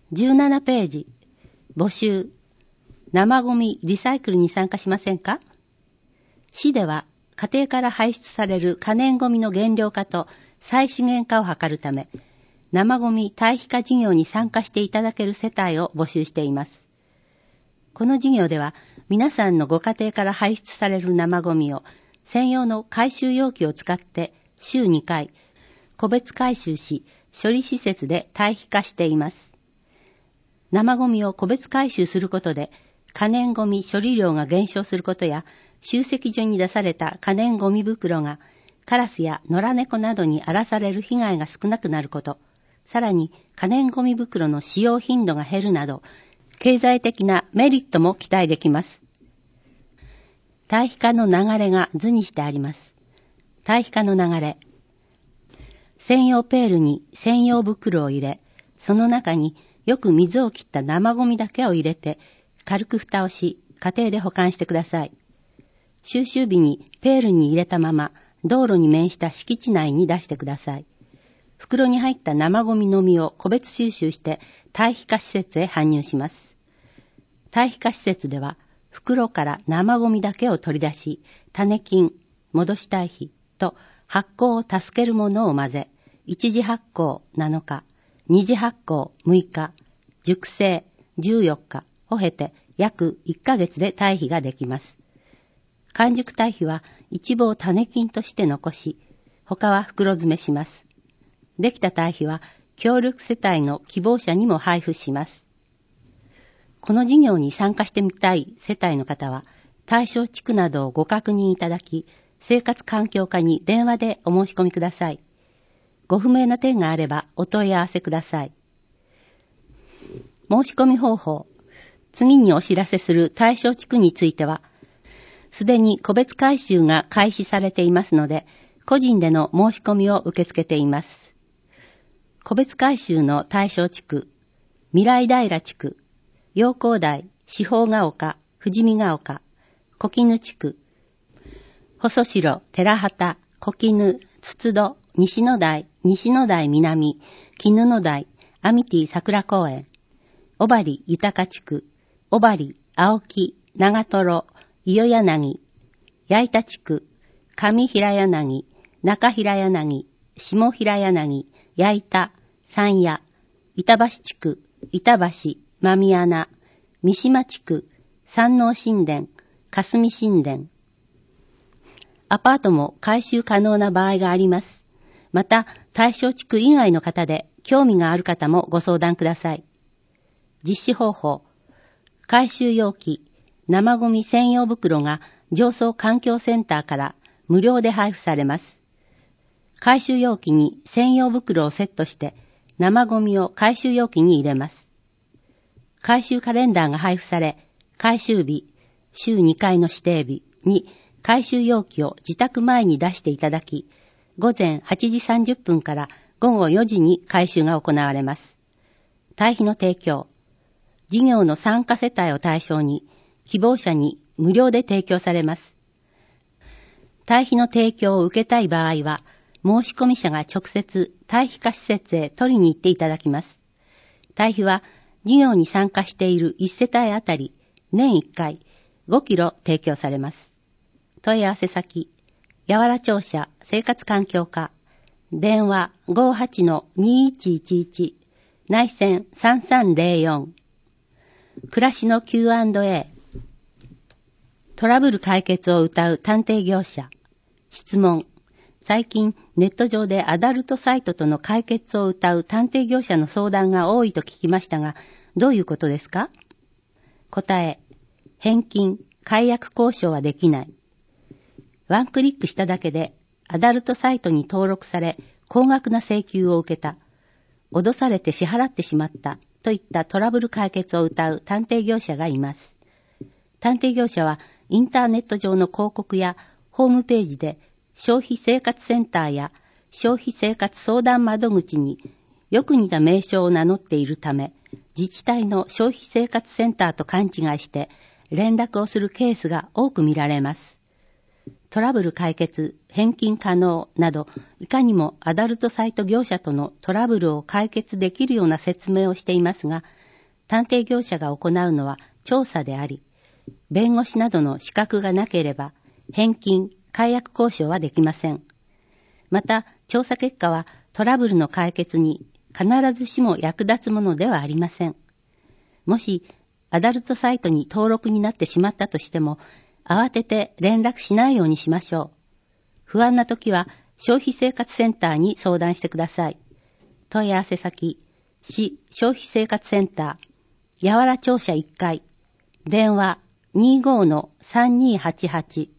17ページ、募集、生ゴミリサイクルに参加しませんか？市では家庭から排出される可燃ゴミの減量化と再資源化を図るため、生ゴミ堆肥化事業に参加していただける世帯を募集しています。この事業では皆さんのご家庭から排出される生ゴミを専用の回収容器を使って週2回個別回収し、処理施設で堆肥化しています。生ゴミを個別回収することで、可燃ゴミ処理量が減少することや、集積所に出された可燃ゴミ袋が、カラスや野良猫などに荒らされる被害が少なくなること、さらに可燃ゴミ袋の使用頻度が減るなど、経済的なメリットも期待できます。堆肥化の流れが図にしてあります。堆肥化の流れ。専用ペールに専用袋を入れ、その中によく水を切った生ゴミだけを入れて、軽く蓋をし、家庭で保管してください。収集日にペールに入れたまま、道路に面した敷地内に出してください。袋に入った生ゴミのみを個別収集して、堆肥化施設へ搬入します。堆肥化施設では、袋から生ゴミだけを取り出し、種菌、戻し堆肥と発酵を助けるものを混ぜ、一次発酵7日、二次発酵6日、熟成14日を経て約1ヶ月で堆肥ができます。完熟堆肥は一部を種菌として残し、他は袋詰めします。できた堆肥は協力世帯の希望者にも配布します。この事業に参加してみたい世帯の方は、対象地区などをご確認いただき、生活環境課に電話でお申し込みください。ご不明な点があればお問い合わせください。申し込み方法。次にお知らせする対象地区については、すでに個別回収が開始されていますので、個人での申し込みを受け付けています。個別回収の対象地区、未来平地区、陽光台、四方ヶ丘、富士見ヶ丘、小絹地区、細城、寺畑、小絹、筒戸、西野台南、絹野台、アミティ桜公園、小針豊地区、小針、青木、長瀞、伊予柳、矢板地区、上平柳、中平柳、下平柳、矢板、山谷、板橋地区、板橋、間宮穴、三島地区、山王神殿、霞神殿。アパートも回収可能な場合があります。また、対象地区以外の方で興味がある方もご相談ください。実施方法。回収容器、生ゴミ専用袋が上層環境センターから無料で配布されます。回収容器に専用袋をセットして生ゴミを回収容器に入れます。回収カレンダーが配布され、回収日、週2回の指定日に回収容器を自宅前に出していただき、午前8時30分から午後4時に回収が行われます。堆肥の提供。事業の参加世帯を対象に、希望者に無料で提供されます。堆肥の提供を受けたい場合は、申し込み者が直接堆肥化施設へ取りに行っていただきます。堆肥は、事業に参加している1世帯あたり、年1回5キロ提供されます。問い合わせ先、やわら庁舎生活環境課、電話 58-2111、内線3304、暮らしの Q&A、トラブル解決を謳う探偵業者、質問、最近ネット上でアダルトサイトとの解決を謳う探偵業者の相談が多いと聞きましたが、どういうことですか？答え、返金、解約交渉はできない。ワンクリックしただけでアダルトサイトに登録され高額な請求を受けた。脅されて支払ってしまったといったトラブル解決を謳う探偵業者がいます。探偵業者はインターネット上の広告やホームページで消費生活センターや消費生活相談窓口によく似た名称を名乗っているため、自治体の消費生活センターと勘違いして連絡をするケースが多く見られます。トラブル解決、返金可能など、いかにもアダルトサイト業者とのトラブルを解決できるような説明をしていますが、 探偵業者が行うのは調査であり、弁護士などの資格がなければ返金、解約交渉はできません。また、調査結果はトラブルの解決に必ずしも役立つものではありません。もし、アダルトサイトに登録になってしまったとしても、慌てて連絡しないようにしましょう。不安なときは消費生活センターに相談してください。問い合わせ先、市消費生活センター、八原庁舎1階、電話 25-3288